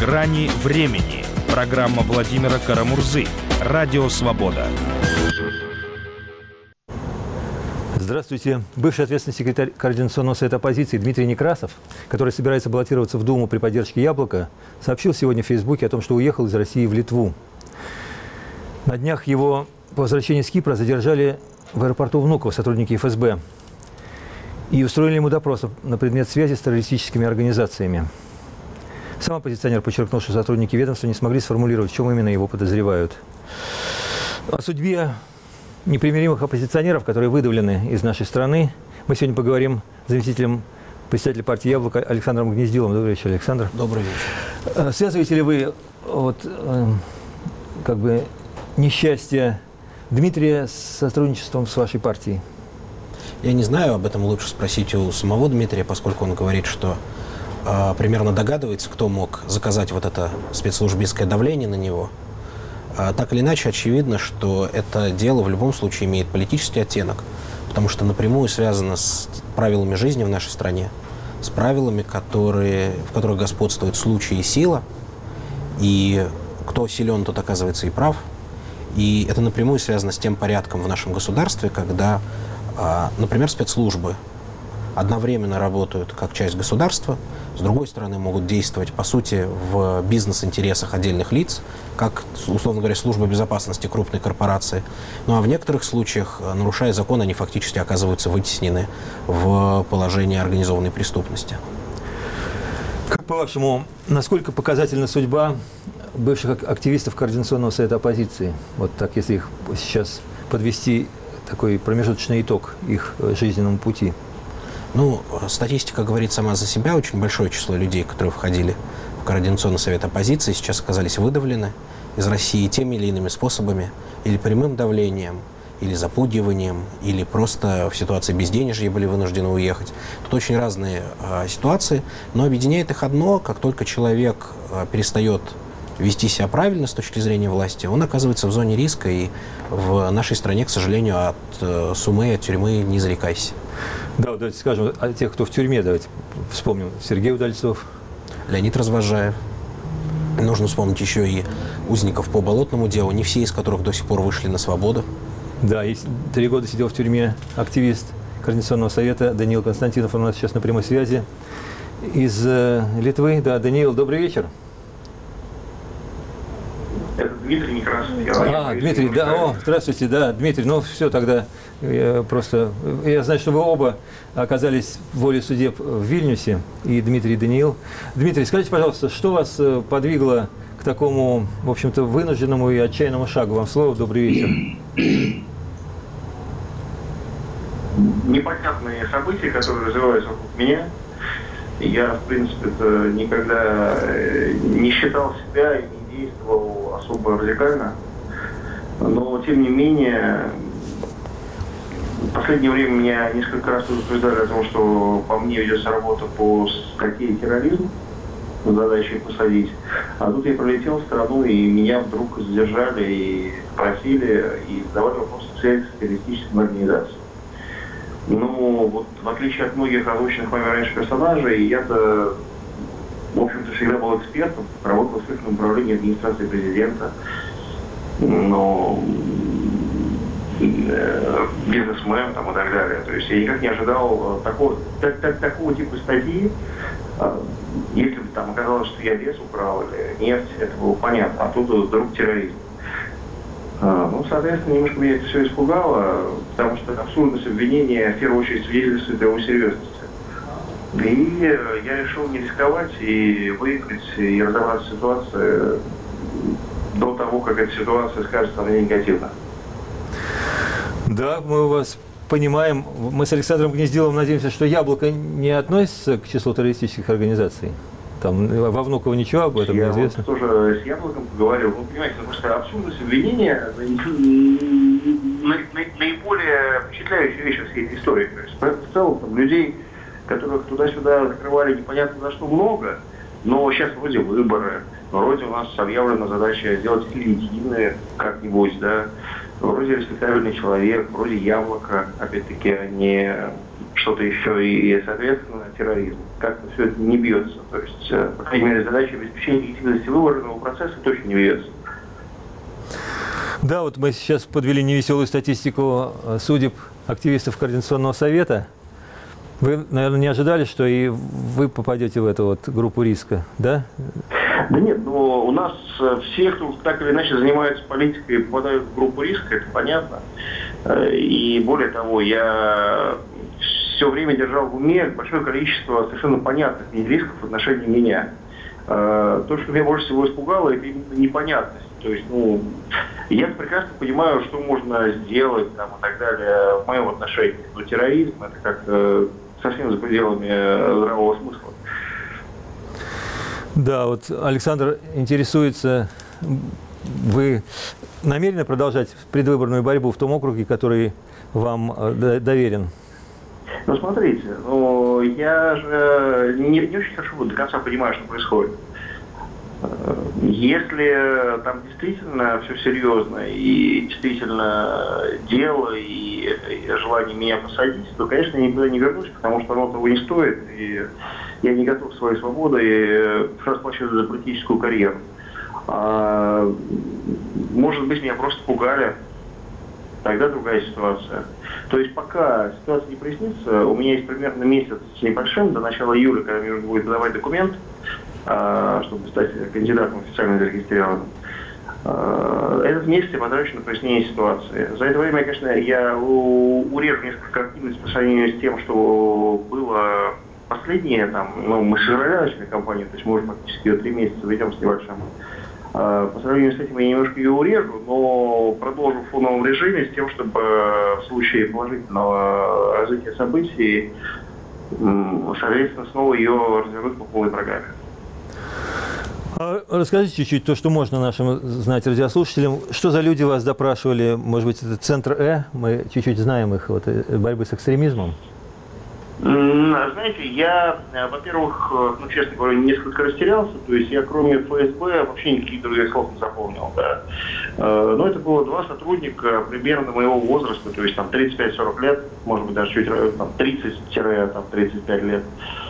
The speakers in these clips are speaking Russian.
«Грани времени». Программа Владимира Карамурзы. Радио «Свобода». Здравствуйте. Бывший ответственный секретарь Координационного совета оппозиции Дмитрий Некрасов, который собирается баллотироваться в Думу при поддержке «Яблока», сообщил сегодня в Фейсбуке о том, что уехал из России в Литву. На днях его по возвращении с Кипра задержали в аэропорту Внуково сотрудники ФСБ и устроили ему допрос на предмет связи с террористическими организациями. Сам оппозиционер подчеркнул, что сотрудники ведомства не смогли сформулировать, в чем именно его подозревают. О судьбе непримиримых оппозиционеров, которые выдавлены из нашей страны, мы сегодня поговорим с заместителем председателя партии «Яблоко» Александром Гнездиловым. Добрый вечер, Александр. Добрый вечер. Связываете ли вы несчастье Дмитрия с сотрудничеством с вашей партией? Я не знаю, об этом лучше спросить у самого Дмитрия, поскольку он говорит, что примерно догадывается, кто мог заказать вот это спецслужбистское давление на него. Так или иначе, очевидно, что это дело в любом случае имеет политический оттенок, потому что напрямую связано с правилами жизни в нашей стране, с правилами, в которых господствует случай и сила, и кто силен, тот оказывается и прав. И это напрямую связано с тем порядком в нашем государстве, когда, например, спецслужбы одновременно работают как часть государства, с другой стороны, могут действовать, по сути, в бизнес-интересах отдельных лиц, как, условно говоря, служба безопасности крупной корпорации. Ну а в некоторых случаях, нарушая закон, они фактически оказываются вытеснены в положение организованной преступности. Как по-вашему, насколько показательна судьба бывших активистов Координационного совета оппозиции? Вот так, если их сейчас подвести, такой промежуточный итог их жизненному пути. Ну, статистика говорит сама за себя. Очень большое число людей, которые входили в Координационный совет оппозиции, сейчас оказались выдавлены из России теми или иными способами, или прямым давлением, или запугиванием, или просто в ситуации безденежья были вынуждены уехать. Тут очень разные ситуации, но объединяет их одно: как только человек перестает вести себя правильно с точки зрения власти, он оказывается в зоне риска, и в нашей стране, к сожалению, от сумы, от тюрьмы не зарекайся. Да, давайте скажем о тех, кто в тюрьме. Давайте вспомним. Сергей Удальцов, Леонид Развозжаев. Нужно вспомнить еще и узников по болотному делу, не все из которых до сих пор вышли на свободу. Да, 3 года сидел в тюрьме активист Координационного совета Даниил Константинов. Он у нас сейчас на прямой связи из Литвы. Да, Даниил, добрый вечер. Это Дмитрий Некрасов. Дмитрий, да, здравствуйте, да, Дмитрий, ну все, тогда я знаю, что вы оба оказались в воле судеб в Вильнюсе, и Дмитрий, и Даниил. Дмитрий, скажите, пожалуйста, что вас подвигло к такому, в общем-то, вынужденному и отчаянному шагу? Вам слово, добрый вечер. Непонятные события, которые развиваются вокруг меня. Я, в принципе, никогда не считал себя и не действовал особо радикально. Но, тем не менее, в последнее время меня несколько раз предупреждали о том, что по мне ведется работа по статье терроризм, с задачей посадить. А тут я пролетел в страну, и меня вдруг задержали и спросили, и задавали вопросы в связи с террористическими организациями. Ну, вот в отличие от многих озвученных вами раньше персонажей, я-то, в общем-то, всегда был экспертом, работал в следственном управлении администрации президента, но бизнесмен там, и так далее. То есть я никак не ожидал такого типа статьи. Если бы там оказалось, что я лес украл или нефть, это было понятно, а тут вдруг терроризм. Ну, соответственно, немножко меня это все испугало, потому что абсурдность обвинения в первую очередь свидетельствует о его серьезности. И я решил не рисковать и выиграть, и разобраться в ситуации до того, как эта ситуация скажется на меня негативно. Да, мы вас понимаем. Мы с Александром Гнездиловым надеемся, что «Яблоко» не относится к числу террористических организаций. Там во Внуково ничего об этом не известно. Я вот тоже с «Яблоком» поговорил. Вы понимаете, просто абсурдность обвинения наиболее впечатляющая вещь во всей этой истории. То есть, в целом, там, людей, которых туда-сюда закрывали непонятно за что много, но сейчас вроде выборы, вроде у нас объявлена задача сделать их легитимные как-нибудь, да, вроде респектабельный человек, вроде «Яблоко», опять-таки, не что-то еще и, соответственно, терроризм. Как-то все это не бьется. То есть, по крайней мере, задача обеспечения легитимности выборного процесса точно не бьется. Да, вот мы сейчас подвели невеселую статистику судеб активистов Координационного совета. Вы, наверное, не ожидали, что и вы попадете в эту вот группу риска, да? Да нет, но у нас все, кто так или иначе занимается политикой, попадают в группу риска, это понятно. И более того, я все время держал в уме большое количество совершенно понятных рисков в отношении меня. То, что меня больше всего испугало, это именно непонятность. То есть, я прекрасно понимаю, что можно сделать там, и так далее в моем отношении. Но терроризм — это как-то совсем за пределами здравого смысла. Да, вот Александр интересуется, вы намерены продолжать предвыборную борьбу в том округе, который вам доверен? Ну, смотрите, я же не очень хорошо до конца понимаю, что происходит. Если там действительно все серьезно и действительно дело и желание меня посадить, то, конечно, я никуда не вернусь, потому что оно того не стоит, и я не готов своей свободой расплачиваться за политическую карьеру. Может быть, меня просто пугали. Тогда другая ситуация. То есть пока ситуация не прояснится, у меня есть примерно месяц с небольшим до начала июля, когда мне нужно будет подавать документ, чтобы стать кандидатом официально зарегистрированным. Этот месяц я потрачу на прояснение ситуации. За это время, конечно, я урежу несколько активностей по сравнению с тем, что было последнее, мы с февраля начали кампанию, то есть мы уже фактически ее 3 месяца ведем с небольшим. По сравнению с этим я немножко ее урежу, но продолжу в фоновом режиме с тем, чтобы в случае положительного развития событий, соответственно, снова ее развернуть по полной программе. Расскажите чуть-чуть то, что можно нашим знать радиослушателям. Что за люди вас допрашивали? Может быть, это Центр Мы чуть-чуть знаем их, борьбы с экстремизмом. Знаете, я, во-первых, честно говоря, несколько растерялся. То есть я, кроме ФСБ, вообще никаких других слов не запомнил. Да. Но это было 2 сотрудника примерно моего возраста, то есть 35-40 лет, может быть, даже чуть 30-35 лет.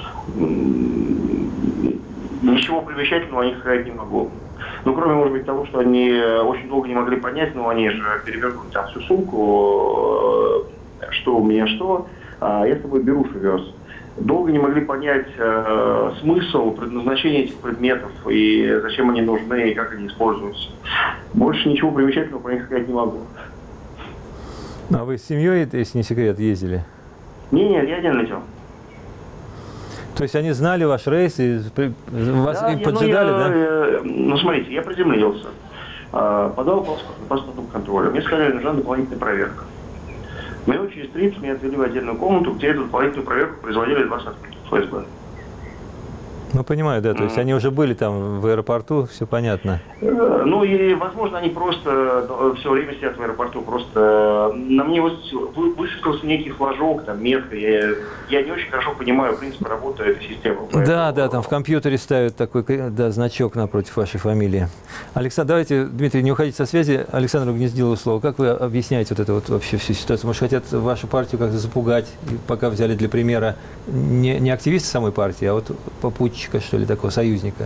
Ничего примечательного о них сказать не могу. Кроме, может быть, того, что они очень долго не могли понять, они же перевернули всю сумку, что у меня что. Я с собой беруши вез. Долго не могли понять смысл, предназначение этих предметов и зачем они нужны и как они используются. Больше ничего примечательного про них сказать не могу. А вы с семьей, если не секрет, ездили? Нет, я один летел. То есть они знали ваш рейс и вас и поджидали, да? Смотрите, я приземлился, подал паспортный контроль. Мне сказали, нужна дополнительная проверка. Минут через 30 меня отвели в отдельную комнату, где эту дополнительную проверку производили 2 сотрудника ФСБ. Понимаю, да, то есть они уже были там в аэропорту, все понятно. И, возможно, они просто все время сидят в аэропорту, просто на мне высветился некий флажок, метка, я не очень хорошо понимаю принцип работы этой системы. Поэтому... Да, там в компьютере ставят такой значок напротив вашей фамилии. Александр, давайте, Дмитрий, не уходите со связи. Александру Гнездилову слово. Как вы объясняете вообще всю ситуацию? Может, хотят вашу партию как-то запугать, и пока взяли для примера не активисты самой партии, а попутчика, что ли, такого союзника?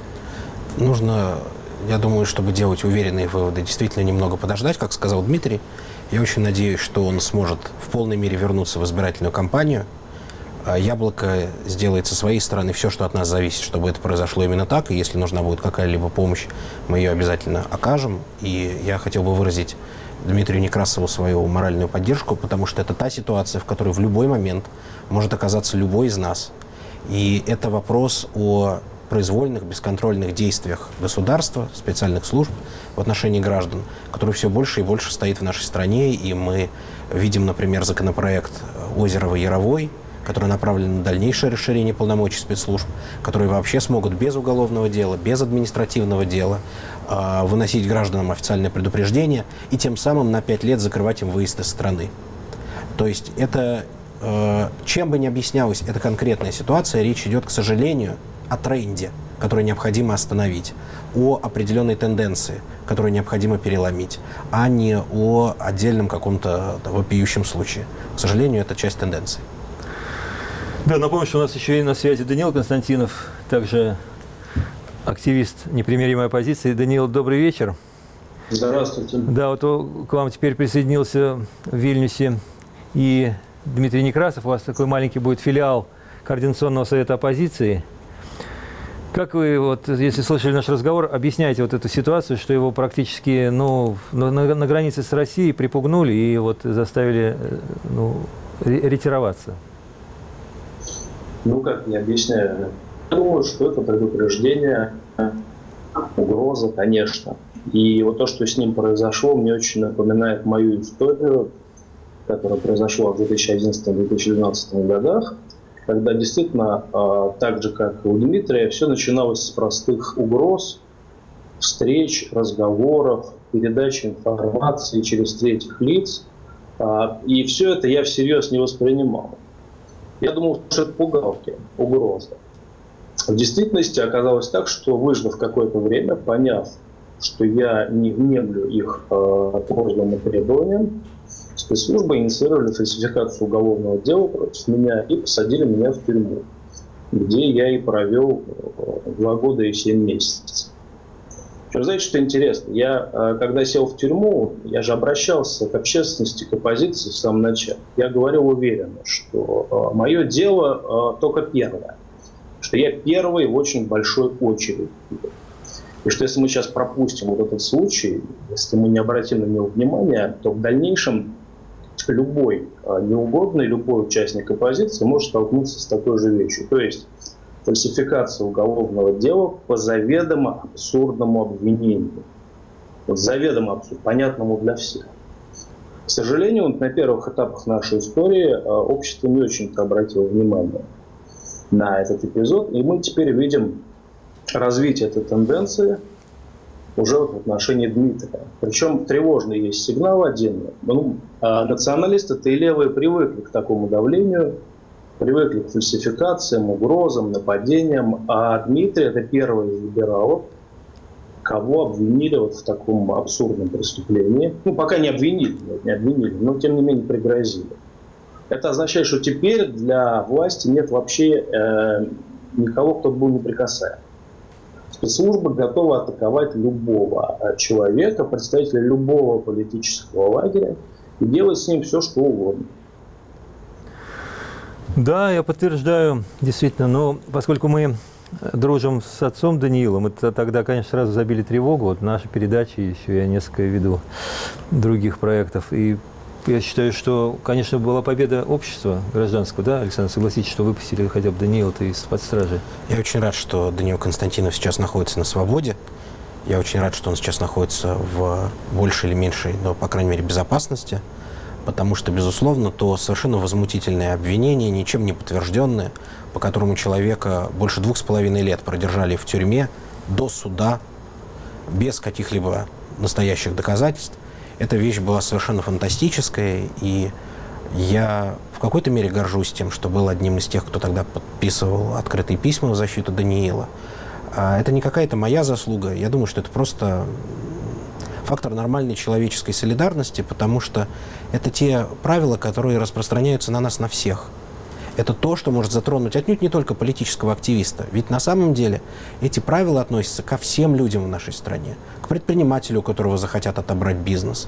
Нужно, я думаю, чтобы делать уверенные выводы, действительно немного подождать, как сказал Дмитрий. Я очень надеюсь, что он сможет в полной мере вернуться в избирательную кампанию. Яблоко сделает со своей стороны все, что от нас зависит, чтобы это произошло именно так. И если нужна будет какая-либо помощь, мы ее обязательно окажем. И я хотел бы выразить Дмитрию Некрасову свою моральную поддержку, потому что это та ситуация, в которой в любой момент может оказаться любой из нас. И это вопрос о произвольных, бесконтрольных действиях государства, специальных служб в отношении граждан, который все больше и больше стоит в нашей стране. И мы видим, например, законопроект Озерова-Яровой, который направлен на дальнейшее расширение полномочий спецслужб, которые вообще смогут без уголовного дела, без административного дела выносить гражданам официальное предупреждение и тем самым на 5 лет закрывать им выезд из страны. То есть это, чем бы ни объяснялась эта конкретная ситуация, речь идет, к сожалению, о тренде, который необходимо остановить, о определенной тенденции, которую необходимо переломить, а не о отдельном каком-то вопиющем случае. К сожалению, это часть тенденции. Да, напомню, что у нас еще и на связи Даниил Константинов, также активист непримиримой оппозиции. Даниил, добрый вечер. Здравствуйте. Да, вот к вам теперь присоединился в Вильнюсе и Дмитрий Некрасов. У вас такой маленький будет филиал Координационного совета оппозиции. Как вы, вот, если слышали наш разговор, объясняете вот эту ситуацию, что его практически на границе с Россией припугнули и вот заставили ретироваться? Ну, как я объясняю? Думаю, что это предупреждение, угроза, конечно. И вот то, что с ним произошло, мне очень напоминает мою историю, которая произошла в 2011-2012 годах, когда действительно, так же, как и у Дмитрия, все начиналось с простых угроз, встреч, разговоров, передачи информации через третьих лиц. И все это я всерьез не воспринимал. Я думал, что это пугалки, угрозы. В действительности оказалось так, что, выждав какое-то время, поняв, что я не внемлю их просьбам и требованиям, спецслужбы инициировали фальсификацию уголовного дела против меня и посадили меня в тюрьму, где я и провел 2 года и 7 месяцев. Вы знаете, что интересно? Я, когда сел в тюрьму, я же обращался к общественности, к оппозиции в самом начале. Я говорил уверенно, что мое дело только первое, что я первый в очень большой очереди. И что если мы сейчас пропустим вот этот случай, если мы не обратим на него внимания, то в дальнейшем любой неугодный, любой участник оппозиции может столкнуться с такой же вещью. То есть фальсификация уголовного дела по заведомо абсурдному обвинению. Вот заведомо абсурдному, понятному для всех. К сожалению, на первых этапах нашей истории общество не очень-то обратило внимание на этот эпизод, и мы теперь видим развитие этой тенденции уже в отношении Дмитрия. Причем тревожный есть сигнал один. Националисты-то и левые привыкли к такому давлению, привыкли к фальсификациям, угрозам, нападениям, а Дмитрий – это первый из либералов, кого обвинили вот в таком абсурдном преступлении. Пока не обвинили, но тем не менее пригрозили. Это означает, что теперь для власти нет вообще никого, кто был неприкасаем. Спецслужбы готовы атаковать любого человека, представителя любого политического лагеря и делать с ним все, что угодно. Да, я подтверждаю, действительно, но поскольку мы дружим с отцом Даниилом, это тогда, конечно, сразу забили тревогу. Вот наши передачи, еще я несколько веду других проектов. И я считаю, что, конечно, была победа общества гражданского, да, Александр, согласитесь, что выпустили хотя бы Даниила-то из-под стражи. Я очень рад, что Даниил Константинов сейчас находится на свободе. Я очень рад, что он сейчас находится в большей или меньшей, но, по крайней мере, безопасности. Потому что, безусловно, то совершенно возмутительное обвинение, ничем не подтвержденное, по которому человека больше 2,5 лет продержали в тюрьме до суда, без каких-либо настоящих доказательств. Эта вещь была совершенно фантастическая, и я в какой-то мере горжусь тем, что был одним из тех, кто тогда подписывал открытые письма в защиту Даниила. Это не какая-то моя заслуга, я думаю, что это просто фактор нормальной человеческой солидарности, потому что это те правила, которые распространяются на нас, на всех. Это то, что может затронуть отнюдь не только политического активиста. Ведь на самом деле эти правила относятся ко всем людям в нашей стране. К предпринимателю, у которого захотят отобрать бизнес,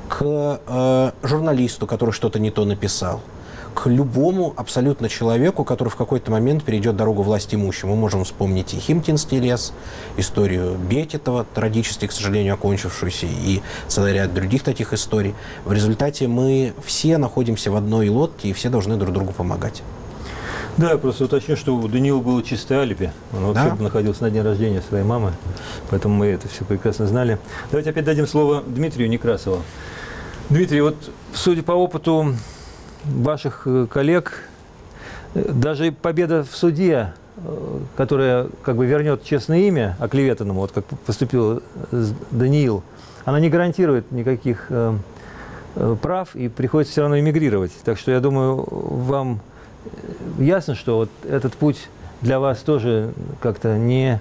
к журналисту, который что-то не то написал, к любому абсолютно человеку, который в какой-то момент перейдет дорогу власть имущим. Мы можем вспомнить и Химкинский лес, историю Бекетова, трагически, к сожалению, окончившуюся, и целый ряд других таких историй. В результате мы все находимся в одной лодке, и все должны друг другу помогать. Да, я просто уточню, что у Даниила было чистое алиби. Он вообще находился на дне рождения своей мамы, поэтому мы это все прекрасно знали. Давайте опять дадим слово Дмитрию Некрасову. Дмитрий, вот судя по опыту ваших коллег, даже победа в суде, которая как бы вернет честное имя оклеветанному, вот как поступил Даниил, она не гарантирует никаких прав, и приходится все равно эмигрировать. Так что я думаю, вам ясно, что вот этот путь для вас тоже как-то не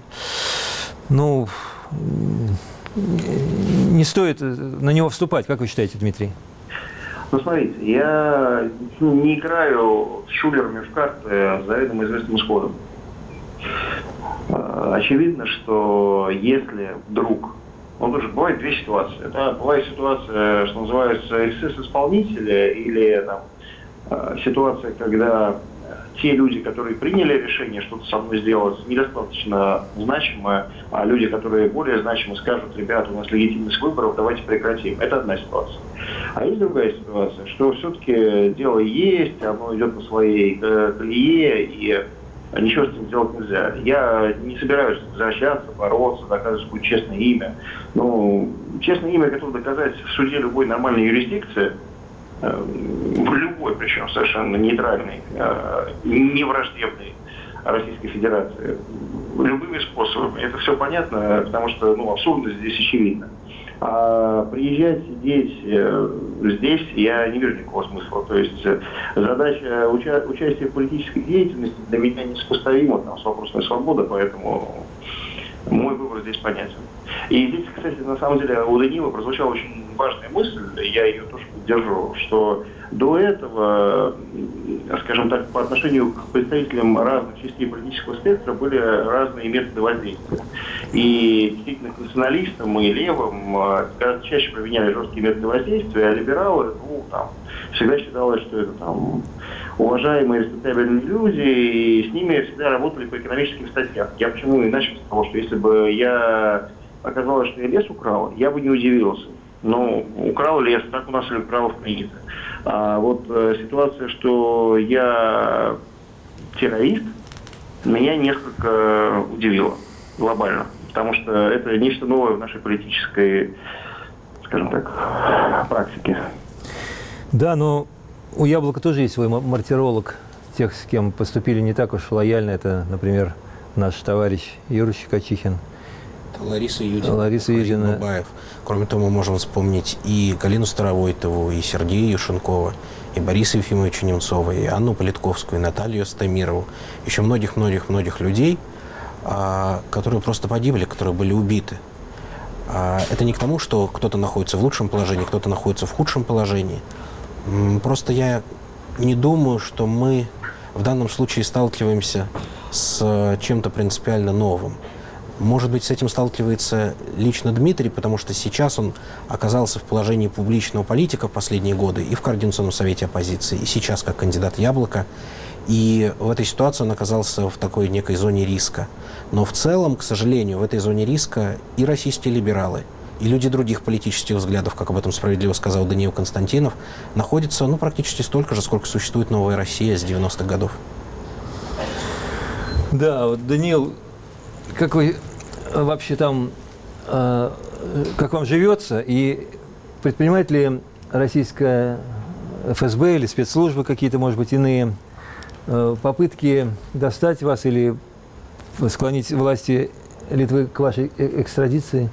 стоит на него вступать. Как вы считаете, Дмитрий? Ну, смотрите, я не играю с шулерами в карты с заведомо известным исходом. Очевидно, что если вдруг... Ну, тоже бывает две ситуации. Да? Бывает ситуация, что называется, эксцесс исполнителя, или там, ситуация, когда те люди, которые приняли решение что-то со мной сделать, недостаточно значимое, а люди, которые более значимы, скажут: ребята, у нас легитимность выборов, давайте прекратим. Это одна ситуация. А есть другая ситуация, что все-таки дело есть, оно идет по своей колее, и ничего с этим сделать нельзя. Я не собираюсь возвращаться, бороться, доказывать какое-то честное имя. Ну, честное имя готов доказать в суде любой нормальной юрисдикции, в любой, причем совершенно нейтральной, не враждебной Российской Федерации, любыми способами. Это все понятно, потому что абсурдность здесь очевидна. А приезжать, сидеть здесь я не вижу никакого смысла. То есть задача участия в политической деятельности для меня несопоставима с вопросом свободы, поэтому мой выбор здесь понятен. И здесь, кстати, на самом деле у Данила прозвучала очень важная мысль, я ее тоже поддержу, что до этого, скажем так, по отношению к представителям разных частей политического спектра были разные методы воздействия. И действительно к националистам и левым гораздо чаще применяли жесткие методы воздействия, а либералы, всегда считалось, что это уважаемые, респектабельные люди, и с ними всегда работали по экономическим статьям. Я почему и начал с того, что если бы я оказалось, что я лес украл, я бы не удивился. Но украл лес, так у нас либералов принято. А вот ситуация, что я террорист, меня несколько удивила глобально. Потому что это нечто новое в нашей политической, скажем так, практике. Да, но у «Яблока» тоже есть свой мартиролог. Тех, с кем поступили не так уж лояльно. Это, например, наш товарищ Юра Щекочихин. Лариса Юдина. Бабаев. Кроме того, мы можем вспомнить и Галину Старовойтову, и Сергея Юшенкова, и Бориса Ефимовича Немцова, и Анну Политковскую, и Наталью Стамирову. Еще многих-многих-многих людей, которые просто погибли, которые были убиты. Это не к тому, что кто-то находится в лучшем положении, кто-то находится в худшем положении. Просто я не думаю, что мы в данном случае сталкиваемся с чем-то принципиально новым. Может быть, с этим сталкивается лично Дмитрий, потому что сейчас он оказался в положении публичного политика в последние годы и в Координационном совете оппозиции, и сейчас как кандидат «Яблока». И в этой ситуации он оказался в такой некой зоне риска. Но в целом, к сожалению, в этой зоне риска и российские либералы, и люди других политических взглядов, как об этом справедливо сказал Даниил Константинов, находятся практически столько же, сколько существует «Новая Россия» с 90-х годов. Да, вот, Даниил, как вы вообще там, как вам живется, и предпринимает ли российская ФСБ или спецслужбы какие-то, может быть, иные попытки достать вас или склонить власти Литвы к вашей экстрадиции?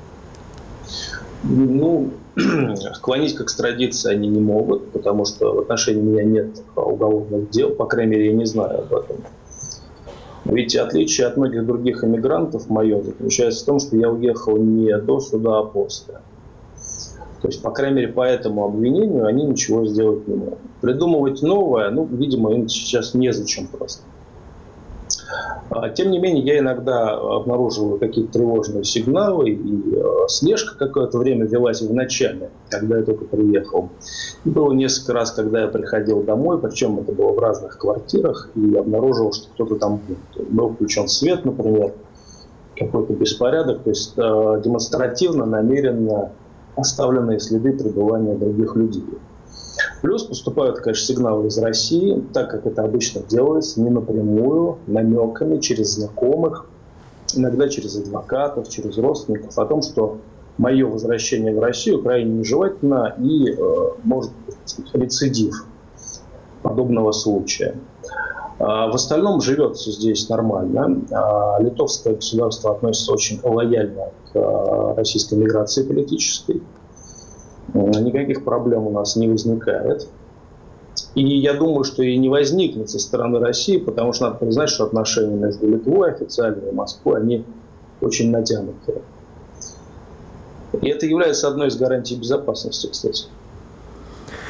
Склонить к экстрадиции они не могут, потому что в отношении меня нет уголовных дел, по крайней мере, я не знаю об этом. Ведь отличие от многих других иммигрантов мое заключается в том, что я уехал не до суда, а после. То есть, по крайней мере, по этому обвинению они ничего сделать не могут. Придумывать новое, видимо, им сейчас незачем просто. Тем не менее, я иногда обнаруживаю какие-то тревожные сигналы, и слежка какое-то время велась в начале, когда я только приехал. И было несколько раз, когда я приходил домой, причем это было в разных квартирах, и обнаружил, что кто-то там был включен свет, например, какой-то беспорядок, то есть демонстративно, намеренно оставленные следы пребывания других людей. Плюс поступают, конечно, сигналы из России, так как это обычно делается, не напрямую, намеками, через знакомых, иногда через адвокатов, через родственников, о том, что мое возвращение в Россию крайне нежелательно и может быть рецидив подобного случая. В остальном живется здесь нормально. Литовское государство относится очень лояльно к российской миграции политической. Никаких проблем у нас не возникает. И я думаю, что и не возникнет со стороны России, потому что надо признать, что отношения между Литвой официальной и Москвой, они очень натянутые. И это является одной из гарантий безопасности, кстати.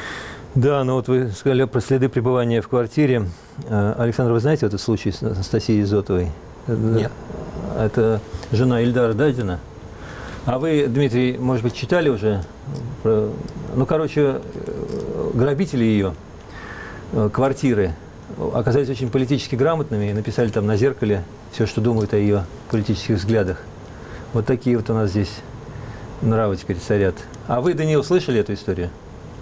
Да, ну вот вы сказали про следы пребывания в квартире. Александр, вы знаете этот случай с Анастасией Изотовой? Нет. Это жена Ильдара Дадина. А вы, Дмитрий, может быть, читали уже? Ну, короче, грабители ее квартиры оказались очень политически грамотными и написали там на зеркале все, что думают о ее политических взглядах. Вот такие вот у нас здесь нравы теперь царят. А вы, Даниил, слышали эту историю?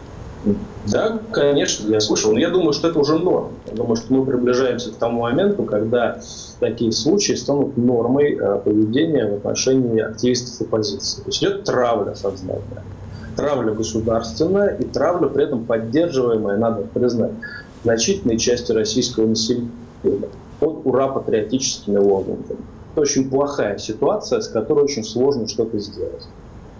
Да, конечно, я слышал. Но я думаю, что это уже норма. Я думаю, что мы приближаемся к тому моменту, когда такие случаи станут нормой поведения в отношении активистов оппозиции. То есть идет травля сознательная, травля государственная и травля при этом поддерживаемая, надо признать, значительной частью российского населения под ура-патриотическими лозунгами. Это очень плохая ситуация, с которой очень сложно что-то сделать.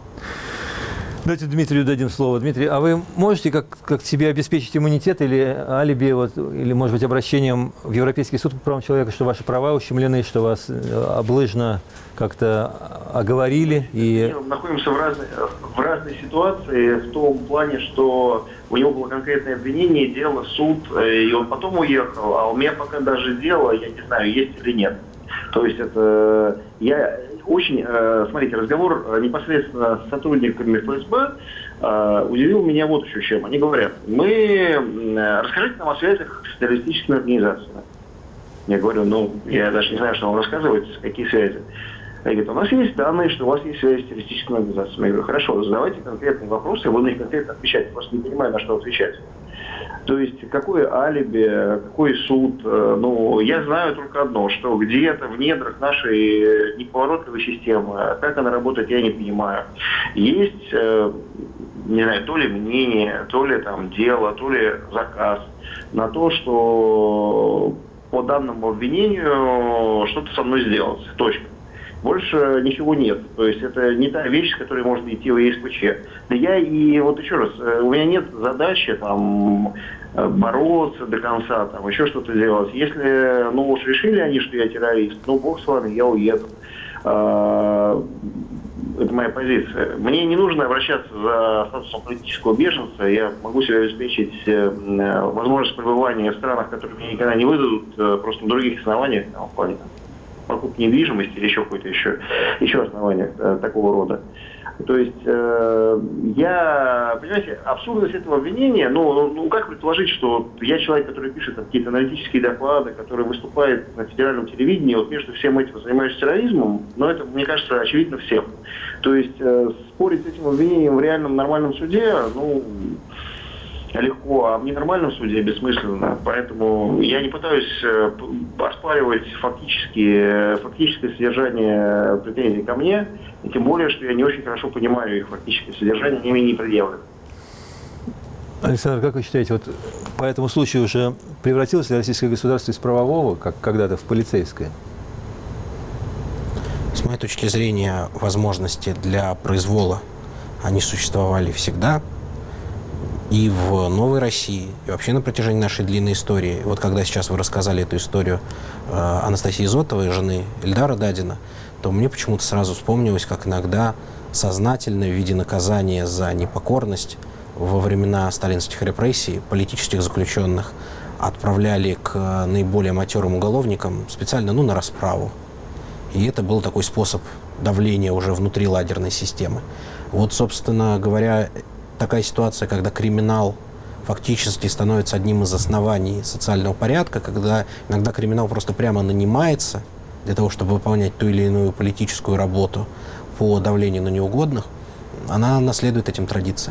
Давайте Дмитрию дадим слово. Дмитрий, а вы можете как себе обеспечить иммунитет или алиби, вот, или, может быть, обращением в Европейский суд по правам человека, что ваши права ущемлены, что вас облыжно как-то оговорили? И... Мы находимся в разной ситуации, в том плане, что у него было конкретное обвинение, дело, суд, и он потом уехал, а у меня пока даже дело, я не знаю, есть или нет. То есть это... Смотрите, разговор непосредственно с сотрудниками ФСБ удивил меня вот еще чем. Они говорят, расскажите нам о связях с террористическими организациями. Я говорю, я даже не знаю, что вам рассказывать, какие связи. Они говорят, у нас есть данные, что у вас есть связи с террористическими организациями. Я говорю, хорошо, задавайте конкретные вопросы, я буду на них конкретно отвечать. Я просто не понимаю, на что отвечать. То есть, какое алиби, какой суд? Я знаю только одно, что где-то в недрах нашей неповоротливой системы, как она работает, я не понимаю. Есть, не знаю, то ли мнение, то ли там дело, то ли заказ на то, что по данному обвинению что-то со мной сделать. Точка. Больше ничего нет. То есть это не та вещь, с которой можно идти в ЕСПЧ. Да я и вот еще раз, у меня нет задачи там бороться до конца, там еще что-то делать. Если, уж решили они, что я террорист, бог с вами, я уеду. Это моя позиция. Мне не нужно обращаться за статусом политического беженца. Я могу себе обеспечить возможность пребывания в странах, которые мне никогда не выдадут, просто на других основаниях, в плане покупки недвижимости или еще какое-то еще основания такого рода. То есть понимаете, абсурдность этого обвинения, как предположить, что я человек, который пишет какие-то аналитические доклады, который выступает на федеральном телевидении, вот между всем этим занимаюсь терроризмом, это, мне кажется, очевидно всем. То есть спорить с этим обвинением в реальном нормальном суде, легко, а в ненормальном суде бессмысленно. Поэтому я не пытаюсь оспаривать фактическое содержание претензий ко мне, и тем более, что я не очень хорошо понимаю их фактическое содержание, они мне не предъявлены. Александр, как вы считаете, вот по этому случаю уже превратилось ли российское государство из правового, как когда-то, в полицейское? С моей точки зрения, возможности для произвола, они существовали всегда. И в Новой России, и вообще на протяжении нашей длинной истории. Вот когда сейчас вы рассказали эту историю Анастасии Изотовой, жены Ильдара Дадина, то мне почему-то сразу вспомнилось, как иногда сознательно в виде наказания за непокорность во времена сталинских репрессий политических заключенных отправляли к наиболее матерым уголовникам специально, на расправу. И это был такой способ давления уже внутри лагерной системы. Вот, собственно говоря, такая ситуация, когда криминал фактически становится одним из оснований социального порядка, когда иногда криминал просто прямо нанимается для того, чтобы выполнять ту или иную политическую работу по давлению на неугодных, она наследует этим традициям.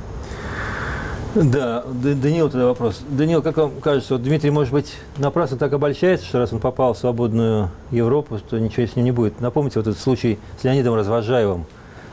Да, Даниил, тогда вопрос. Даниил, как вам кажется, вот Дмитрий, может быть, напрасно так обольщается, что раз он попал в свободную Европу, то ничего с ним не будет. Напомните вот этот случай с Леонидом Развозжаевым,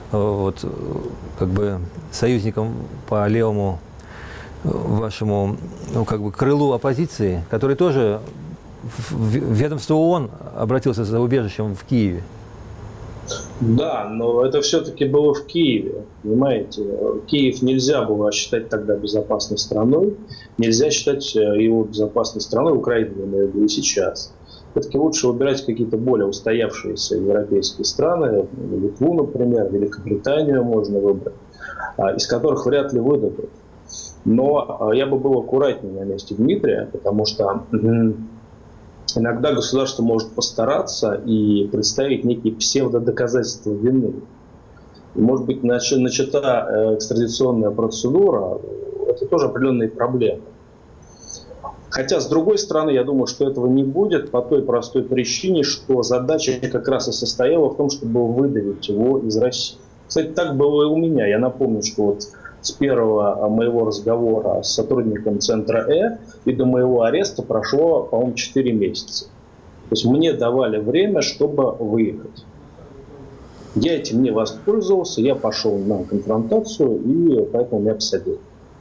союзником по левому вашему крылу оппозиции, который тоже в ведомство ООН обратился за убежищем в Киеве. Да, но это все-таки было в Киеве, понимаете. Киев нельзя было считать тогда безопасной страной, нельзя считать его безопасной страной, Украину, я имею в виду, и сейчас. Все-таки лучше выбирать какие-то более устоявшиеся европейские страны, Литву, например, Великобританию можно выбрать, из которых вряд ли выдадут. Но я бы был аккуратнее на месте Дмитрия, потому что иногда государство может постараться и представить некие псевдодоказательства вины. И, может быть, начата экстрадиционная процедура, это тоже определенные проблемы. Хотя, с другой стороны, я думаю, что этого не будет по той простой причине, что задача как раз и состояла в том, чтобы выдавить его из России. Кстати, так было и у меня. Я напомню, что вот с первого моего разговора с сотрудником Центра и до моего ареста прошло, по-моему, 4 месяца. То есть мне давали время, чтобы выехать. Я этим не воспользовался, я пошел на конфронтацию, и поэтому меня посадили.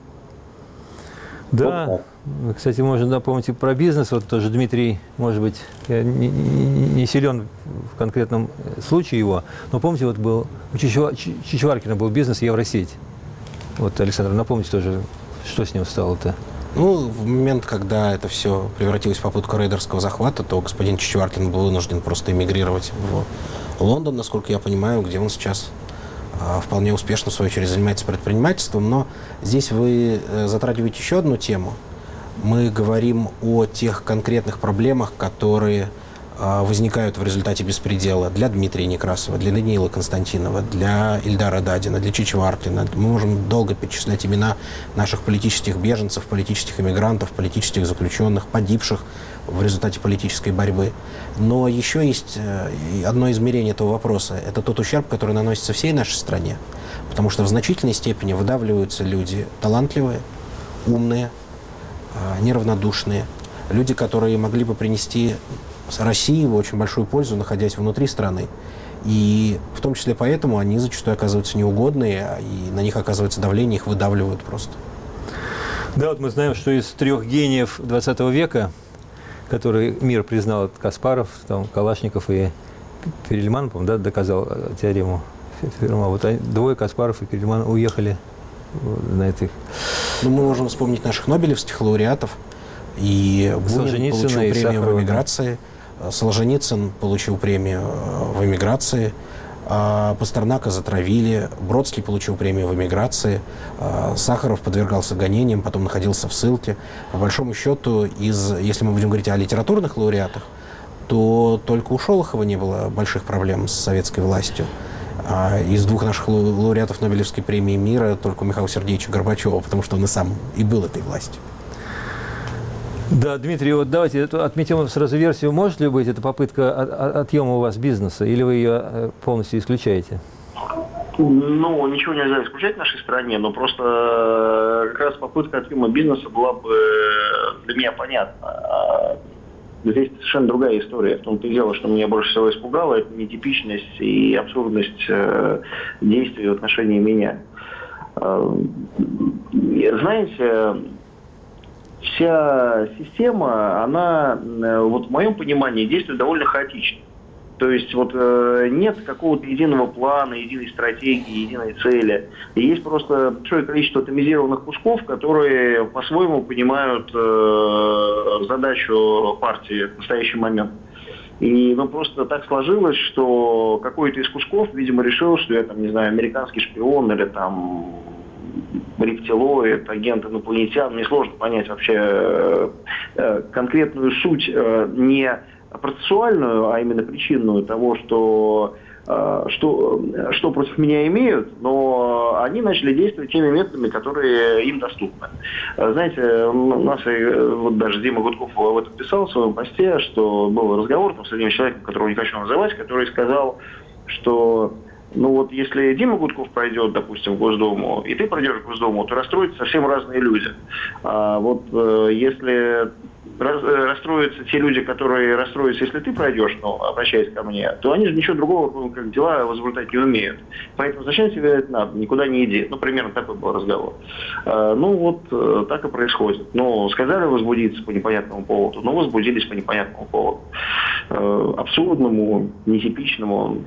Да, вот, кстати, можно напомнить и про бизнес. Вот тоже Дмитрий, может быть, я не силен в конкретном случае его, но помните, вот был у Чичваркина был бизнес Евросеть. Вот, Александр, напомните тоже, что с ним стало-то. Ну, в момент, когда это все превратилось в попытку рейдерского захвата, то господин Чичваркин был вынужден просто эмигрировать в Лондон, насколько я понимаю, где он сейчас вполне успешно, в свою очередь, занимается предпринимательством. Но здесь вы затрагиваете еще одну тему. Мы говорим о тех конкретных проблемах, которые возникают в результате беспредела для Дмитрия Некрасова, для Даниила Константинова, для Ильдара Дадина, для Чичваркина. Мы можем долго перечислять имена наших политических беженцев, политических эмигрантов, политических заключенных, погибших в результате политической борьбы. Но еще есть одно измерение этого вопроса. Это тот ущерб, который наносится всей нашей стране. Потому что в значительной степени выдавливаются люди талантливые, умные, неравнодушные. Люди, которые могли бы принести России очень большую пользу, находясь внутри страны. И в том числе поэтому они зачастую оказываются неугодные, и на них оказывается давление, их выдавливают просто. Да, вот мы знаем, что из 3 гениев 20 века, который мир признал, это Каспаров, там, Калашников и Перельман, по-моему, да, доказал теорему Ферма. Вот 2, Каспаров и Перельман, уехали на этих. Ну, мы можем вспомнить наших нобелевских лауреатов. И Бунин получил премию в эмиграции, Солженицын получил премию в эмиграции, Пастернака затравили, Бродский получил премию в эмиграции, Сахаров подвергался гонениям, потом находился в ссылке. По большому счету, если мы будем говорить о литературных лауреатах, то только у Шолохова не было больших проблем с советской властью. Из 2 наших лауреатов Нобелевской премии мира только у Михаила Сергеевича Горбачева, потому что он и сам и был этой властью. Да, Дмитрий, вот давайте отметим сразу версию. Может ли быть эта попытка отъема у вас бизнеса, или вы ее полностью исключаете? Ну, ничего нельзя исключать в нашей стране, но просто как раз попытка отъема бизнеса была бы для меня понятна. Здесь совершенно другая история. В том-то и дело, что меня больше всего испугало, это нетипичность и абсурдность действий в отношении меня. Знаете, вся система, она, вот в моем понимании, действует довольно хаотично. То есть вот нет какого-то единого плана, единой стратегии, единой цели. И есть просто большое количество атомизированных кусков, которые по-своему понимают задачу партии в настоящий момент. И просто так сложилось, что какой-то из кусков, видимо, решил, что я там, не знаю, американский шпион или там рептилоид, агент инопланетян. Мне сложно понять вообще конкретную суть, не процессуальную, а именно причинную того, что против меня имеют, но они начали действовать теми методами, которые им доступны. Знаете, у нас вот даже Дима Гудков в этом писал в своем посте, что был разговор с одним человеком, которого не хочу называть, который сказал, что ну вот если Дима Гудков пройдет, допустим, в Госдуму, и ты пройдешь в Госдуму, то расстроятся совсем разные люди. А вот если расстроятся те люди, которые расстроятся, если ты пройдешь, обращаясь ко мне, то они же ничего другого, как дела, возбуждать не умеют. Поэтому зачем тебе это надо? Никуда не иди. Примерно такой был разговор. Так и происходит. Сказали возбудиться по непонятному поводу, возбудились по непонятному поводу. Абсурдному, нетипичному,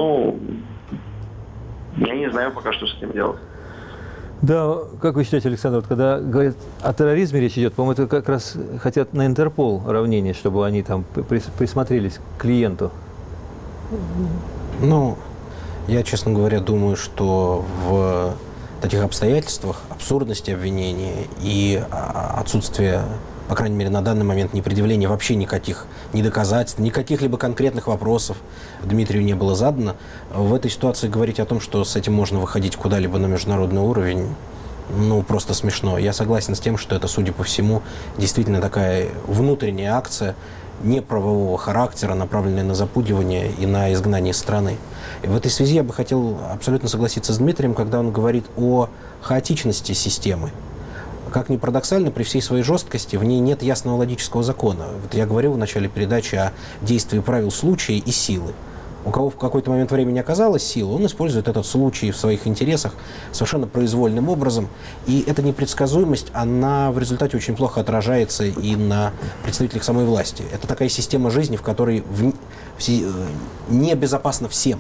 я не знаю пока, что с этим делать. Да, как вы считаете, Александр, вот когда говорят о терроризме речь идет, по-моему, это как раз хотят на Интерпол равнение, чтобы они там присмотрелись к клиенту. Я, честно говоря, думаю, что в этих обстоятельствах, абсурдности обвинения и отсутствие, по крайней мере, на данный момент, непредъявления вообще никаких ни доказательств, никаких либо конкретных вопросов Дмитрию не было задано. В этой ситуации говорить о том, что с этим можно выходить куда-либо на международный уровень, просто смешно. Я согласен с тем, что это, судя по всему, действительно такая внутренняя акция неправового характера, направленная на запугивание и на изгнание из страны. И в этой связи я бы хотел абсолютно согласиться с Дмитрием, когда он говорит о хаотичности системы. Как ни парадоксально, при всей своей жесткости в ней нет ясного логического закона. Вот я говорил в начале передачи о действии правил случая и силы. У кого в какой-то момент времени оказалась сила, он использует этот случай в своих интересах совершенно произвольным образом. И эта непредсказуемость, она в результате очень плохо отражается и на представителях самой власти. Это такая система жизни, в которой небезопасно всем.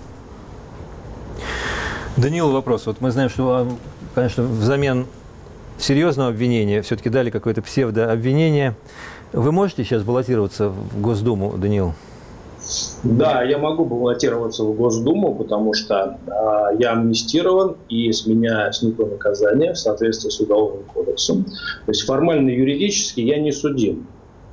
Даниил, вопрос. Вот мы знаем, что, конечно, взамен серьезного обвинения все-таки дали какое-то псевдообвинение. Вы можете сейчас баллотироваться в Госдуму, Даниил? Да, я могу баллотироваться в Госдуму, потому что я амнистирован, и с меня снято наказание в соответствии с Уголовным кодексом. То есть формально юридически я не судим.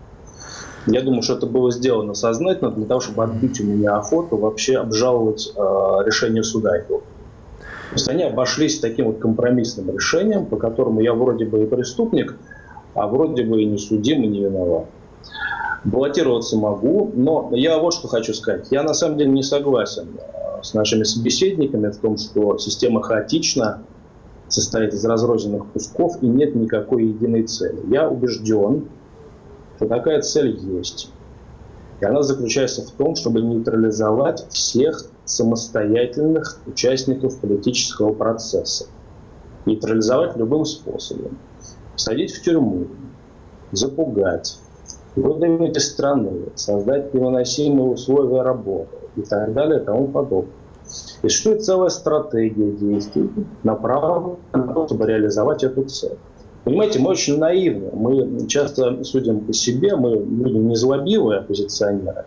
Я думаю, что это было сделано сознательно для того, чтобы отбить у меня охоту вообще обжаловать решение суда. То есть они обошлись таким вот компромиссным решением, по которому я вроде бы и преступник, а вроде бы и не судим, и не виноват. Баллотироваться могу, но я вот что хочу сказать. Я на самом деле не согласен с нашими собеседниками в том, что система хаотична, состоит из разрозненных кусков и нет никакой единой цели. Я убежден, что такая цель есть. И она заключается в том, чтобы нейтрализовать всех самостоятельных участников политического процесса. Нейтрализовать любым способом. Садить в тюрьму, запугать, выдавить из страны, создать невыносимые условия работы и так далее и тому подобное. И существует целая стратегия действий, направленная на то, чтобы реализовать эту цель. Понимаете, мы очень наивны, мы часто судим по себе, мы люди незлобивые оппозиционеры,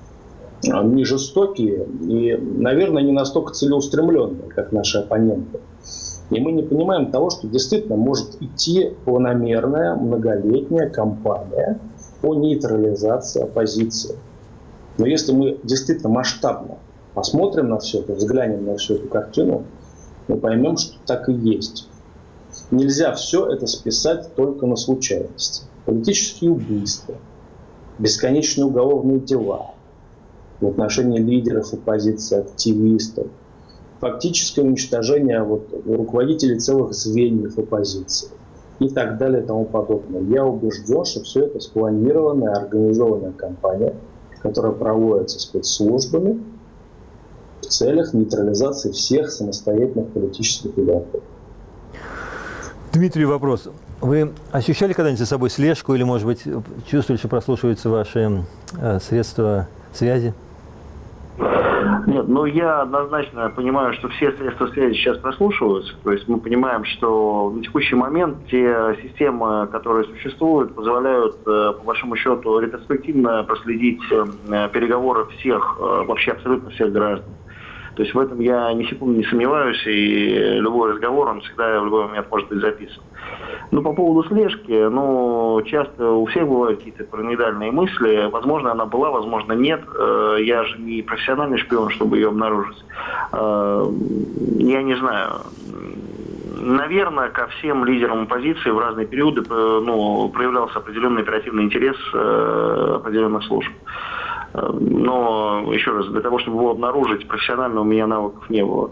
не жестокие и, наверное, не настолько целеустремленные, как наши оппоненты. И мы не понимаем того, что действительно может идти планомерная, многолетняя кампания по нейтрализации оппозиции. Но если мы действительно масштабно посмотрим на все это, взглянем на всю эту картину, мы поймем, что так и есть. Нельзя все это списать только на случайности. Политические убийства, бесконечные уголовные дела в отношении лидеров оппозиции, активистов, фактическое уничтожение руководителей целых звеньев оппозиции и так далее и тому подобное. Я убежден, что все это спланированная, организованная кампания, которая проводится спецслужбами в целях нейтрализации всех самостоятельных политических лидеров. Дмитрий, вопрос. Вы ощущали когда-нибудь за собой слежку или, может быть, чувствовали, что прослушиваются ваши средства связи? Нет, я однозначно понимаю, что все средства связи сейчас прослушиваются. То есть мы понимаем, что на текущий момент те системы, которые существуют, позволяют, по большому счету, ретроспективно проследить переговоры всех, вообще абсолютно всех граждан. То есть в этом я ни секунды не сомневаюсь, и любой разговор, он всегда в любой момент может быть записан. По поводу слежки, часто у всех бывают какие-то параноидальные мысли. Возможно, она была, возможно, нет. Я же не профессиональный шпион, чтобы ее обнаружить. Я не знаю. Наверное, ко всем лидерам оппозиции в разные периоды проявлялся определенный оперативный интерес определенных служб. Но, еще раз, для того, чтобы его обнаружить, профессионально у меня навыков не было.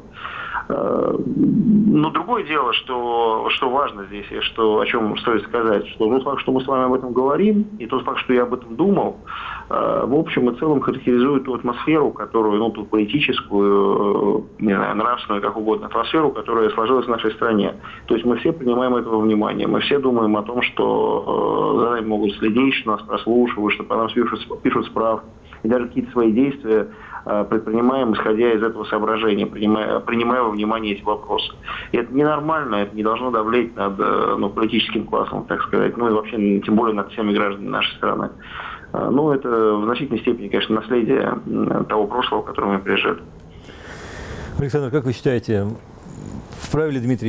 Но другое дело, что важно здесь, и о чем стоит сказать, что тот факт, что мы с вами об этом говорим, и тот факт, что я об этом думал, в общем и целом характеризует ту атмосферу, которую, ту политическую, не знаю, нравственную, как угодно, атмосферу, которая сложилась в нашей стране. То есть мы все принимаем это во внимание, мы все думаем о том, что за нами могут следить, что нас прослушивают, что по нам пишут справки, и даже какие-то свои действия предпринимаем, исходя из этого соображения, принимая во внимание эти вопросы. И это ненормально, это не должно давлеть над политическим классом, так сказать, и вообще, тем более над всеми гражданами нашей страны. Это в значительной степени, конечно, наследие того прошлого, к которому мы пережили. Александр, как вы считаете, вправе ли Дмитрий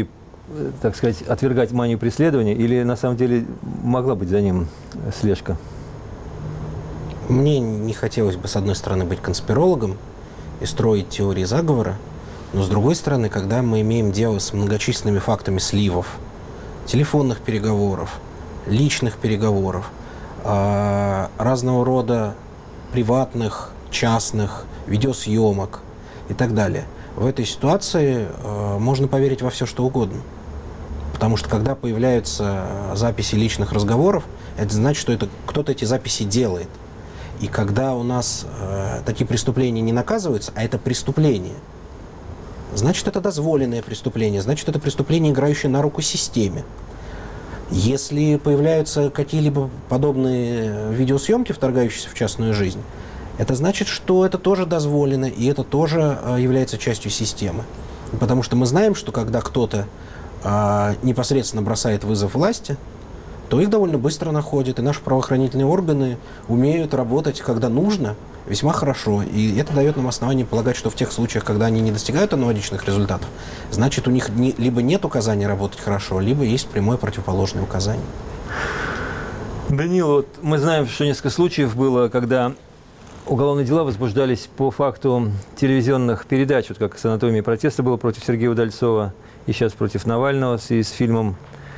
так сказать, отвергать манию преследования, или на самом деле могла быть за ним слежка? Мне не хотелось бы, с одной стороны, быть конспирологом и строить теории заговора, но, с другой стороны, когда мы имеем дело с многочисленными фактами сливов, телефонных переговоров, личных переговоров, разного рода приватных, частных, видеосъемок и так далее, в этой ситуации можно поверить во все, что угодно. Потому что когда появляются записи личных разговоров, это значит, что кто-то эти записи делает. И когда у нас такие преступления не наказываются, а это преступление, значит, это дозволенное преступление, значит, это преступление, играющее на руку системе. Если появляются какие-либо подобные видеосъемки, вторгающиеся в частную жизнь, это значит, что это тоже дозволено, и это тоже является частью системы. Потому что мы знаем, что когда кто-то непосредственно бросает вызов власти, то их довольно быстро находят, и наши правоохранительные органы умеют работать, когда нужно, весьма хорошо. И это дает нам основание полагать, что в тех случаях, когда они не достигают аналогичных результатов, значит, у них либо нет указания работать хорошо, либо есть прямое противоположное указание. Данил, вот мы знаем, что несколько случаев было, когда уголовные дела возбуждались по факту телевизионных передач, вот как с «Анатомией протеста» было против Сергея Удальцова, и сейчас против Навального в связи с фильмом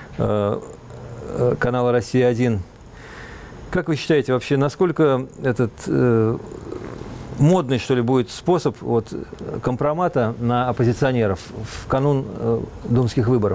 канала «Россия-1». Как вы считаете, вообще, насколько этот модный, что ли, будет способ компромата на оппозиционеров в канун думских выборов?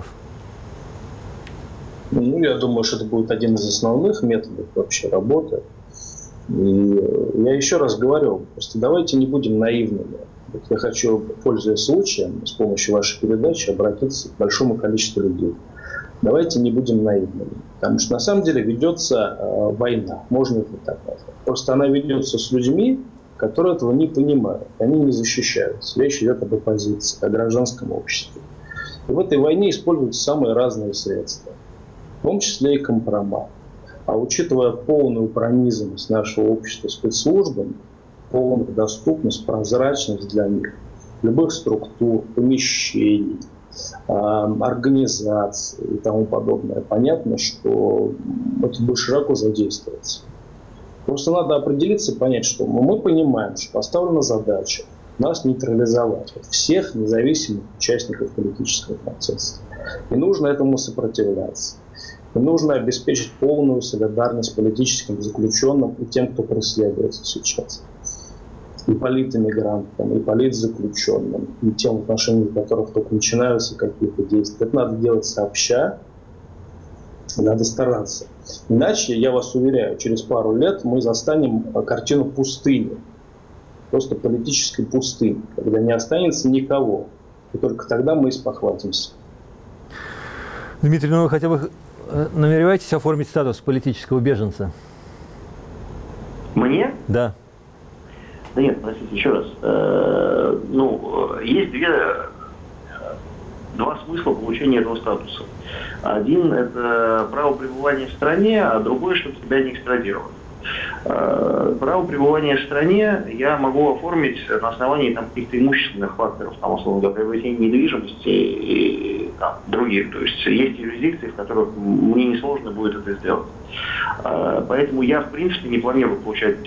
Ну, я думаю, что это будет один из основных методов вообще работы. И я еще раз говорю, просто давайте не будем наивными. Я хочу, пользуясь случаем, с помощью вашей передачи обратиться к большому количеству людей. Давайте не будем наивными. Потому что на самом деле ведется война, можно это так назвать. Просто она ведется с людьми, которые этого не понимают. Они не защищаются. Речь идет об оппозиции, о гражданском обществе. И в этой войне используются самые разные средства, в том числе и компромат. А учитывая полную пронизанность нашего общества спецслужбами, полную доступность, прозрачность для них, любых структур, помещений, организаций и тому подобное, понятно, что это будет широко задействоваться. Просто надо определиться и понять, что мы понимаем, что поставлена задача нас нейтрализовать от всех независимых участников политического процесса. И нужно этому сопротивляться. И нужно обеспечить полную солидарность политическим заключенным и тем, кто преследуется сейчас. И политэмигрантам, и политзаключенным, и тем, в отношении которых только начинаются какие-то действия. Это надо делать сообща, надо стараться. Иначе, я вас уверяю, через пару лет мы застанем картину пустыни. Просто политической пустыни, когда не останется никого. И только тогда мы спохватимся. Дмитрий, ну вы хотя бы намереваетесь оформить статус политического беженца? Мне? Да. Да нет, простите, еще раз. Есть два смысла получения этого статуса. Один – это право пребывания в стране, а другой, чтобы тебя не экстрадировали. Право пребывания в стране я могу оформить на основании каких-то имущественных факторов, условно говоря, приобретения недвижимости и других. То есть есть юрисдикции, в которых мне несложно будет это сделать. Поэтому я, в принципе, не планирую получать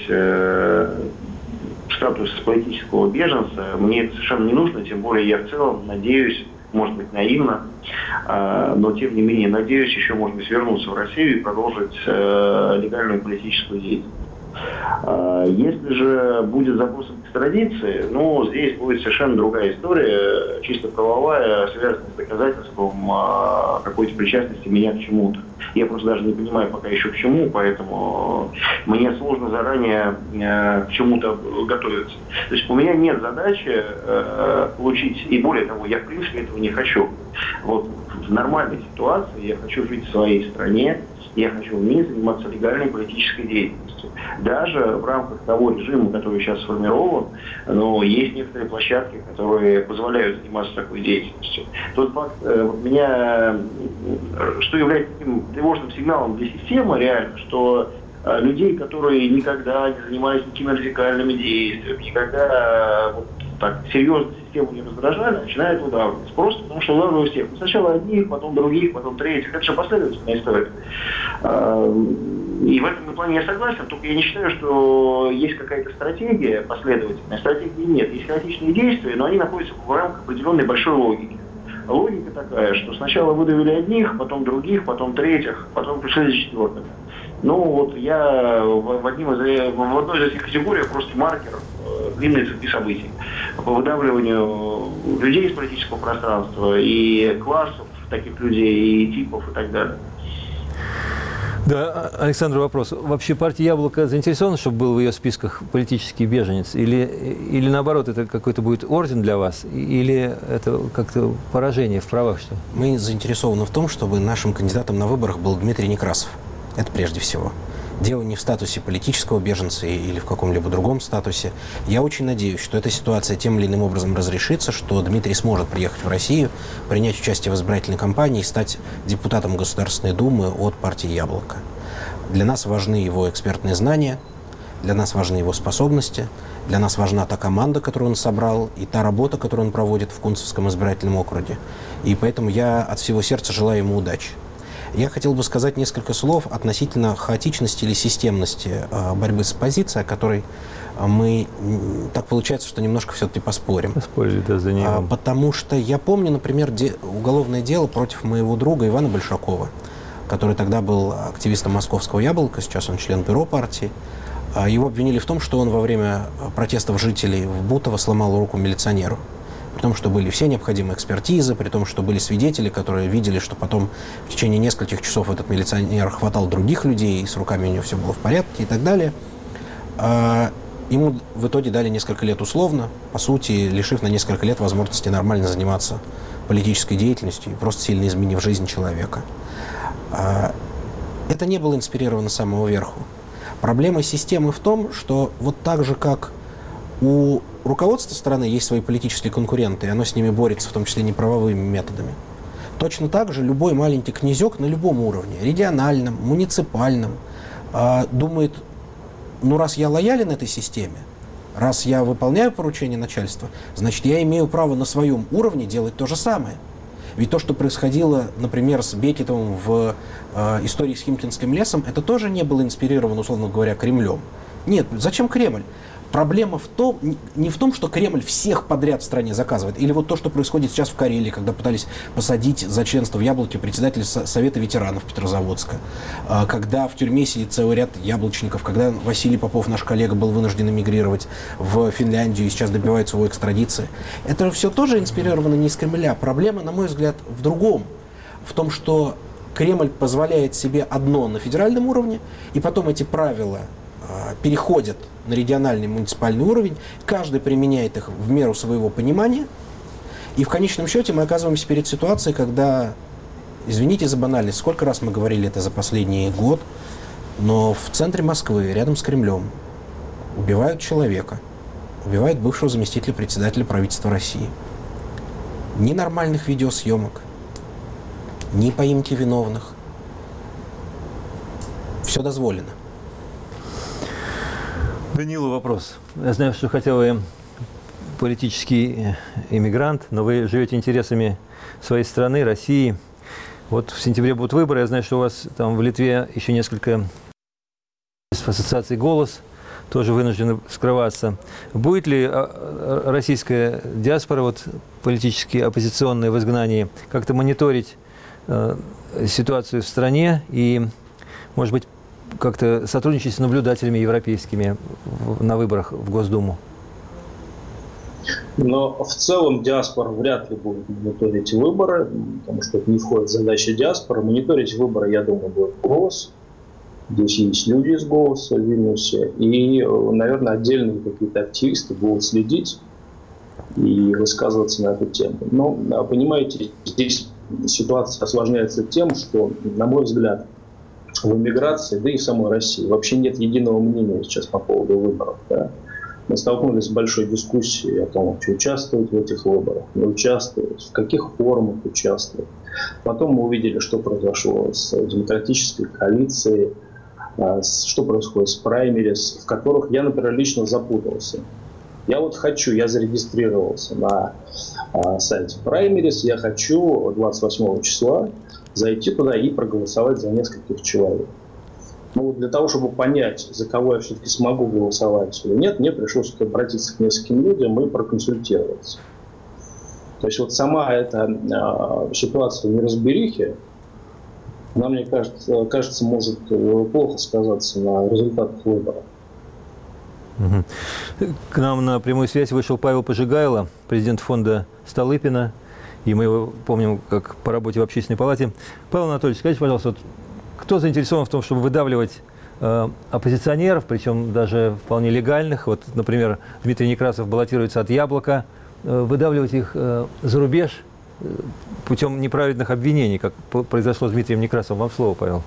статус политического беженца. Мне это совершенно не нужно, тем более я в целом надеюсь, может быть, наивно, но тем не менее надеюсь еще, может быть, вернуться в Россию и продолжить легальную политическую деятельность. Если же будет запрос к экстрадиции, здесь будет совершенно другая история, чисто правовая, связанная с доказательством какой-то причастности меня к чему-то. Я просто даже не понимаю пока еще к чему, поэтому мне сложно заранее к чему-то готовиться. То есть у меня нет задачи получить, и более того, я в принципе этого не хочу. Вот в нормальной ситуации я хочу жить в своей стране, я хочу в ней заниматься легальной политической деятельностью. Даже в рамках того режима, который сейчас сформирован, есть некоторые площадки, которые позволяют заниматься такой деятельностью. Тот факт меня, что является таким тревожным сигналом для системы реально, что людей, которые никогда не занимались никакими радикальными действиями, никогда так серьезно систему не раздражали, начинают выдавливать. Просто потому что выдавливают всех. Сначала одних, потом других, потом третьих. Это же последовательная история. И в этом плане я согласен, только я не считаю, что есть какая-то стратегия последовательная. Стратегии нет. Есть хаотичные действия, но они находятся в рамках определенной большой логики. Логика такая, что сначала выдавили одних, потом других, потом третьих, потом пришли за четвертых. Ну вот я в одной из этих категорий просто маркер длинной цепи событий по выдавливанию людей из политического пространства и классов таких людей, и типов и так далее. Да, Александр, вопрос. Вообще партия «Яблоко» заинтересована, чтобы был в ее списках политический беженец? Или наоборот, это какой-то будет орден для вас? Или это как-то поражение в правах? Что? Мы заинтересованы в том, чтобы нашим кандидатом на выборах был Дмитрий Некрасов. Это прежде всего. Дело не в статусе политического беженца или в каком-либо другом статусе. Я очень надеюсь, что эта ситуация тем или иным образом разрешится, что Дмитрий сможет приехать в Россию, принять участие в избирательной кампании и стать депутатом Государственной Думы от партии «Яблоко». Для нас важны его экспертные знания, для нас важны его способности, для нас важна та команда, которую он собрал, и та работа, которую он проводит в Кунцевском избирательном округе. И поэтому я от всего сердца желаю ему удачи. Я хотел бы сказать несколько слов относительно хаотичности или системности борьбы с оппозицией, о которой мы, так получается, что немножко все-таки поспорим. Поспорили, да, за нее. Потому что я помню, например, уголовное дело против моего друга Ивана Большакова, который тогда был активистом московского «Яблока», сейчас он член бюро партии. Его обвинили в том, что он во время протестов жителей в Бутово сломал руку милиционеру. При том, что были все необходимые экспертизы, при том, что были свидетели, которые видели, что потом в течение нескольких часов этот милиционер хватал других людей, и с руками у него все было в порядке и так далее. Ему в итоге дали несколько лет условно, по сути, лишив на несколько лет возможности нормально заниматься политической деятельностью и просто сильно изменив жизнь человека. Это не было инспирировано с самого верху. Проблема системы в том, что вот так же, как у руководства страны есть свои политические конкуренты, и оно с ними борется, в том числе неправовыми методами. Точно так же любой маленький князек на любом уровне, региональном, муниципальном, думает, ну раз я лоялен этой системе, раз я выполняю поручения начальства, значит я имею право на своем уровне делать то же самое. Ведь то, что происходило, например, с Бекетовым в истории с Химкинским лесом, это тоже не было инспирировано, условно говоря, Кремлем. Нет, зачем Кремль? Проблема не в том, что Кремль всех подряд в стране заказывает. Или вот то, что происходит сейчас в Карелии, когда пытались посадить за членство в «Яблоке» председателя Совета ветеранов Петрозаводска. Когда в тюрьме сидит целый ряд яблочников. Когда Василий Попов, наш коллега, был вынужден эмигрировать в Финляндию и сейчас добивается его экстрадиции. Это все тоже инспирировано не из Кремля. Проблема, на мой взгляд, в другом. В том, что Кремль позволяет себе одно на федеральном уровне, и потом эти правила переходят на региональный муниципальный уровень, каждый применяет их в меру своего понимания, и в конечном счете мы оказываемся перед ситуацией, когда, извините за банальность, сколько раз мы говорили это за последний год, но в центре Москвы, рядом с Кремлем, убивают человека, убивают бывшего заместителя председателя правительства России. Ни нормальных видеосъемок, ни поимки виновных. Все дозволено. Данилу вопрос. Я знаю, что хотя вы политический эмигрант, но вы живете интересами своей страны, России. Вот в сентябре будут выборы. Я знаю, что у вас там в Литве еще несколько ассоциаций «Голос» тоже вынуждены скрываться. Будет ли российская диаспора, вот, политически оппозиционная в изгнании, как-то мониторить ситуацию в стране и, может быть, как-то сотрудничать с наблюдателями европейскими на выборах в Госдуму? Но в целом диаспора вряд ли будет мониторить выборы, потому что это не входит в задачи диаспоры. Мониторить выборы, я думаю, будет «Голос». Здесь есть люди из «Голоса» в Вильнюсе. И, наверное, отдельные какие-то активисты будут следить и высказываться на эту тему. Но, понимаете, здесь ситуация осложняется тем, что, на мой взгляд, в эмиграции, да и в самой России вообще нет единого мнения сейчас по поводу выборов. Да. Мы столкнулись с большой дискуссией о том, вообще участвовать в этих выборах, не участвовать, в каких формах участвовать. Потом мы увидели, что произошло с демократической коалицией, что происходит с праймерис, в которых я, например, лично запутался. Я вот хочу, я зарегистрировался на сайте Primaries, я хочу 28 числа зайти туда и проголосовать за нескольких человек. Ну, для того, чтобы понять, за кого я все-таки смогу голосовать или нет, мне пришлось обратиться к нескольким людям и проконсультироваться. То есть вот сама эта ситуация неразберихи, она, мне кажется, может плохо сказаться на результатах выборов. К нам на прямую связь вышел Павел Пожигайло, президент фонда Столыпина, и мы его помним как по работе в Общественной палате. Павел Анатольевич, скажите, пожалуйста, вот, кто заинтересован в том, чтобы выдавливать оппозиционеров, причем даже вполне легальных, вот, например, Дмитрий Некрасов баллотируется от «Яблока», выдавливать их за рубеж путем неправедных обвинений, как произошло с Дмитрием Некрасовым? Вам слово, Павел.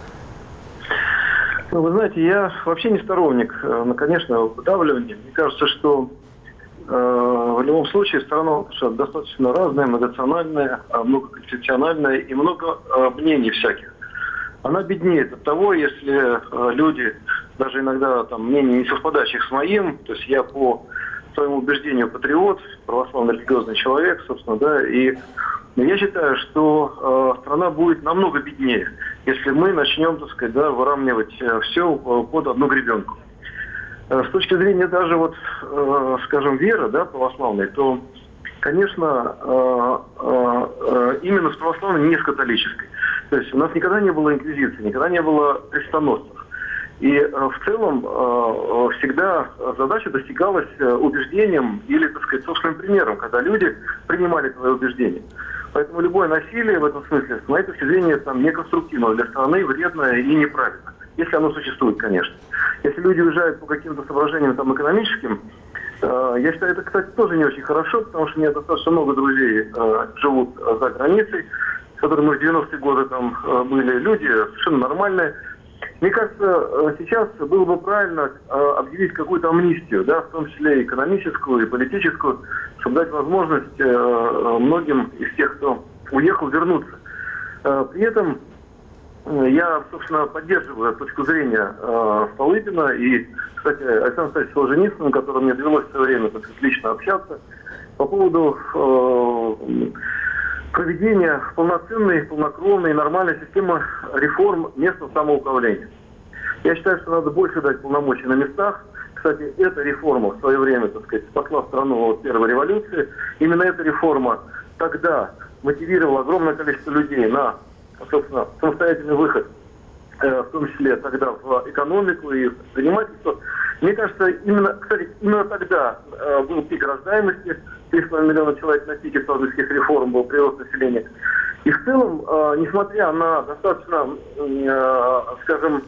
Ну, вы знаете, я вообще не сторонник, конечно, выдавливания. Мне кажется, что в любом случае страна достаточно разная, многонациональная, многоконфессиональная и много мнений всяких. Она беднеет от того, если люди, даже иногда там мнений не совпадающих с моим, то есть я по своему убеждению патриот, православный религиозный человек, собственно, да, и я считаю, что страна будет намного беднее, если мы начнем, так сказать, да, выравнивать все под одну гребенку. С точки зрения даже вот, скажем, веры, да, православной, то, конечно, именно с православной, не с католической. То есть у нас никогда не было инквизиции, никогда не было крестоносцев. И в целом всегда задача достигалась убеждением или, так сказать, собственным примером, когда люди принимали свои убеждения. Поэтому любое насилие в этом смысле, с моей точки зрения, там, неконструктивно для страны, вредно и неправильно. Если оно существует, конечно. Если люди уезжают по каким-то соображениям там, экономическим, я считаю, это, кстати, тоже не очень хорошо, потому что у меня достаточно много друзей живут за границей, с которыми мы в 90-е годы там были, люди совершенно нормальные. Мне кажется, сейчас было бы правильно объявить какую-то амнистию, да, в том числе и экономическую, и политическую, чтобы дать возможность многим из тех, кто уехал, вернуться. При этом я, собственно, поддерживаю точку зрения Столыпина и, кстати, Александра Александровича Солженицына, с которым мне довелось в свое время, так сказать, лично общаться, по поводу проведения полноценной, полнокровной, нормальной системы реформ местного самоуправления. Я считаю, что надо больше дать полномочий на местах. Кстати, эта реформа в свое время, так сказать, спасла страну от первой революции. Именно эта реформа тогда мотивировала огромное количество людей на, собственно, самостоятельный выход, в том числе тогда в экономику и в предпринимательство. Мне кажется, именно тогда был пик рождаемости, 3,5 миллиона человек на пике столыпинских реформ, был прирост населения. И в целом, несмотря на достаточно, скажем,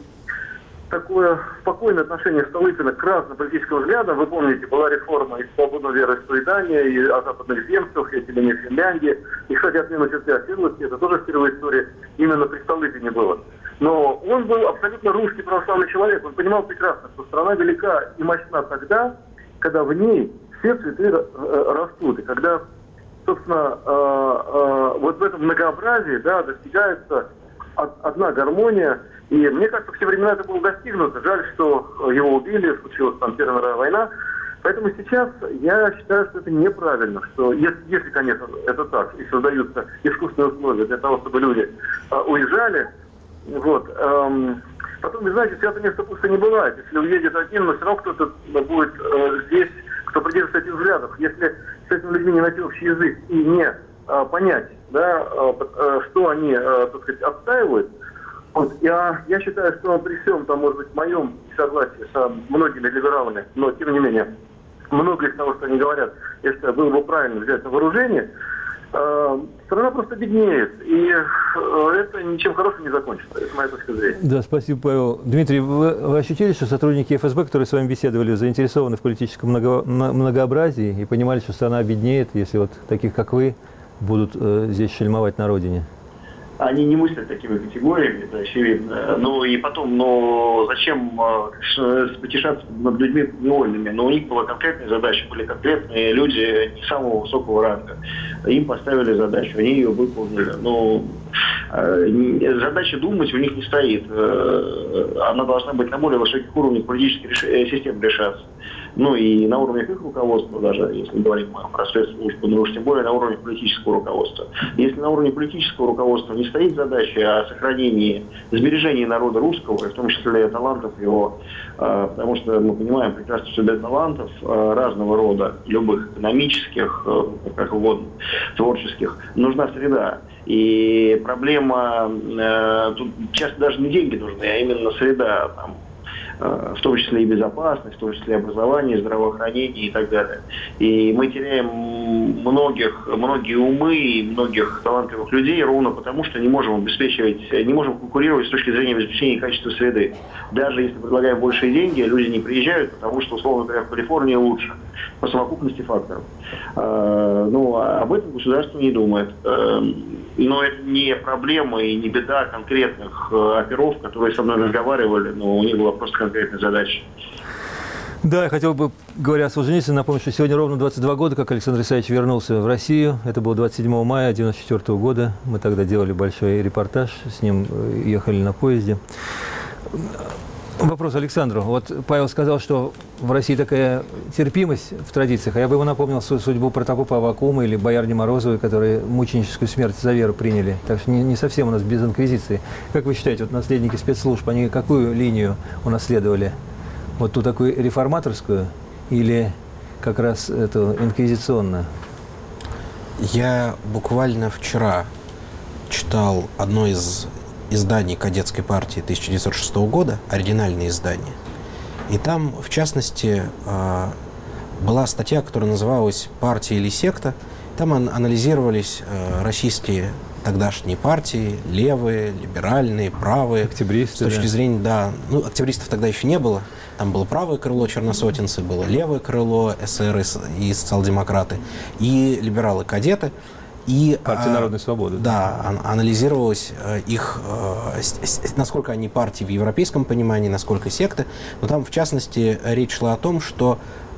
такое спокойное отношение Столыпина к разным политическим взглядам, вы помните, была реформа и свободного вероисповедания, и о западных земствах, и отделение Финляндии, и, кстати, отмену черты оседлости, это тоже впервые в истории именно при Столыпине было. Но он был абсолютно русский православный человек, он понимал прекрасно, что страна велика и мощна тогда, когда в ней все цветы растут, и когда, собственно, вот в этом многообразии, да, достигается одна гармония. И мне кажется, в те времена это было достигнуто. Жаль, что его убили, случилась там Первая мировая война. Поэтому сейчас я считаю, что это неправильно, что если, конечно, это так, и создаются искусственные условия для того, чтобы люди уезжали, вот. Потом, вы знаете, святое место пусто не бывает. Если уедет один, но все равно кто-то будет здесь, кто придерживается этих взглядов. Если с этими людьми не найти общий язык и не понять, да, что они, так сказать, отстаивают, вот, я считаю, что при всем, там, может быть, моем согласии с многими либералами, но, тем не менее, многое из того, что они говорят, я считаю, было бы правильно взять на вооружение, страна просто беднеет, и это ничем хорошим не закончится. Это моя точка зрения. Да, спасибо, Павел. Дмитрий, вы ощутили, что сотрудники ФСБ, которые с вами беседовали, заинтересованы в политическом многообразии и понимали, что страна беднеет, если вот таких, как вы, будут здесь шельмовать на родине? Они не мыслят такими категориями, это очевидно. Ну и потом, зачем потешаться над людьми невольными? Но у них была конкретная задача, были конкретные люди не самого высокого ранга. Им поставили задачу, они ее выполнили. Но задача думать у них не стоит. Она должна быть на более высоких уровнях политических систем решаться. ну и на уровне их руководства, даже если говорим про спецслужбы, но уж тем более на уровне политического руководства. Если на уровне политического руководства не стоит задача о сохранении, сбережении народа русского, и в том числе талантов его, потому что мы понимаем прекрасно, что для талантов разного рода, любых экономических, как угодно, творческих, нужна среда. И проблема, тут часто даже не деньги нужны, а именно среда, там, в том числе и безопасность, в том числе и образование, здравоохранение и так далее. И мы теряем многие умы и многих талантливых людей ровно потому, что не можем конкурировать с точки зрения обеспечения качества среды. Даже если предлагаем большие деньги, люди не приезжают, потому что, условно говоря, в Калифорнии лучше по совокупности факторов. Об этом государство не думает. Но это не проблема и не беда конкретных оперов, которые со мной разговаривали, но у них была просто конкретная задача. Да, я хотел бы, говоря о Солженицыне, напомнить, что сегодня ровно 22 года, как Александр Исаевич вернулся в Россию. Это было 27 мая 1994 года. Мы тогда делали большой репортаж, с ним ехали на поезде. Вопрос Александру. Вот Павел сказал, что в России такая терпимость в традициях, а я бы ему напомнил судьбу протопопа Аввакума или боярни Морозовой, которые мученическую смерть за веру приняли. Так что не совсем у нас без инквизиции. Как вы считаете, вот наследники спецслужб, они какую линию унаследовали? Вот ту такую реформаторскую или как раз эту инквизиционную? Я буквально вчера читал одно из изданий кадетской партии 1906 года, оригинальное издание. И там, в частности, была статья, которая называлась «Партия или секта». Там анализировались российские тогдашние партии, левые, либеральные, правые. Октябристы, с точки зрения, да. Ну, октябристов тогда еще не было. Там было правое крыло черносотенцы, было левое крыло СССР и социал-демократы, и либералы-кадеты. И, партия народной свободы. Да, анализировалось их, насколько они партии в европейском понимании, насколько секты. Но там, в частности, речь шла о том, что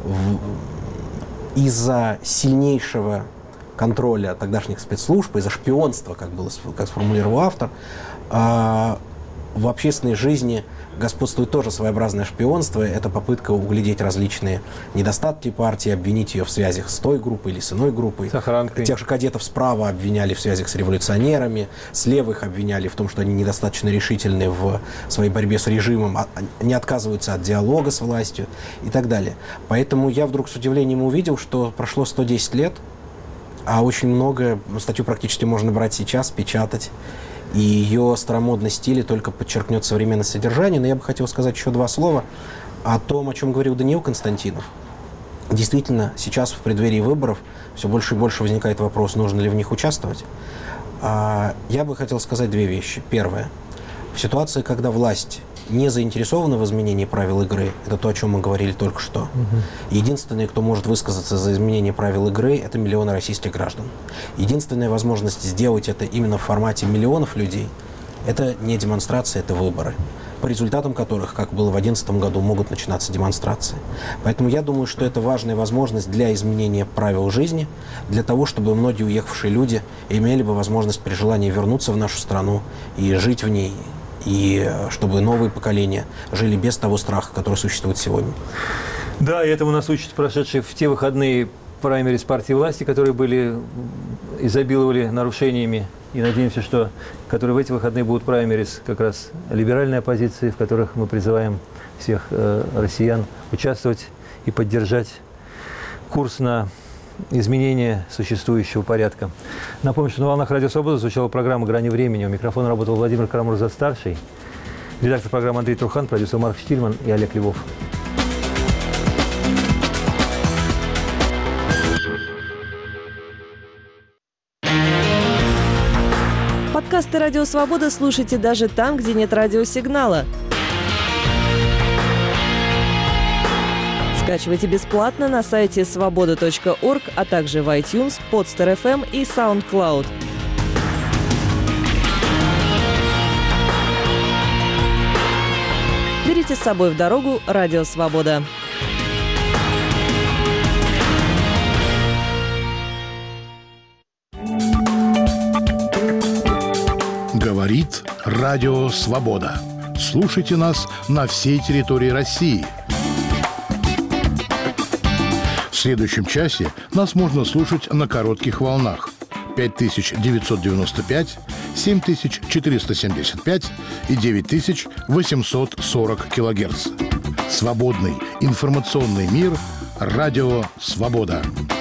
из-за сильнейшего контроля тогдашних спецслужб, из-за шпионства, как сформулировал автор, в общественной жизни господствует тоже своеобразное шпионство. Это попытка углядеть различные недостатки партии, обвинить ее в связях с той группой или с иной группой. С охранкой. Тех же кадетов справа обвиняли в связях с революционерами, слева их обвиняли в том, что они недостаточно решительны в своей борьбе с режимом, не отказываются от диалога с властью и так далее. Поэтому я вдруг с удивлением увидел, что прошло 110 лет, а очень много, статью практически можно брать сейчас, печатать, и ее старомодный стиль только подчеркнет современное содержание. Но я бы хотел сказать еще два слова о том, о чем говорил Даниил Константинов. Действительно, сейчас в преддверии выборов все больше и больше возникает вопрос, нужно ли в них участвовать. Я бы хотел сказать две вещи. Первое. В ситуации, когда власть не заинтересована в изменении правил игры, это то, о чем мы говорили только что. Единственный, кто может высказаться за изменение правил игры, это миллионы российских граждан. Единственная возможность сделать это именно в формате миллионов людей, это не демонстрация, это выборы, по результатам которых, как было в 2011 году, могут начинаться демонстрации. Поэтому я думаю, что это важная возможность для изменения правил жизни, для того, чтобы многие уехавшие люди имели бы возможность при желании вернуться в нашу страну и жить в ней, и чтобы новые поколения жили без того страха, который существует сегодня. Да, и этому нас учат прошедшие в те выходные праймериз партии власти, которые изобиловали нарушениями. И надеемся, что которые в эти выходные будут праймериз как раз либеральной оппозиции, в которых мы призываем всех россиян участвовать и поддержать курс на изменение существующего порядка. Напомню, что на волнах Радио Свобода звучала программа «Грани времени». У микрофона работал Владимир Карамурза-старший, редактор программы Андрей Трухан, продюсер Марк Штильман и Олег Львов. Подкасты «Радио Свобода» слушайте даже там, где нет радиосигнала. Скачивайте бесплатно на сайте svoboda.org, а также в iTunes, Podster.fm и SoundCloud. Берите с собой в дорогу «Радио Свобода». Говорит Радио Свобода. Слушайте нас на всей территории России. следующем часе нас можно слушать на коротких волнах 5995, 7475 и 9840 килогерц. Свободный информационный мир. Радио «Свобода».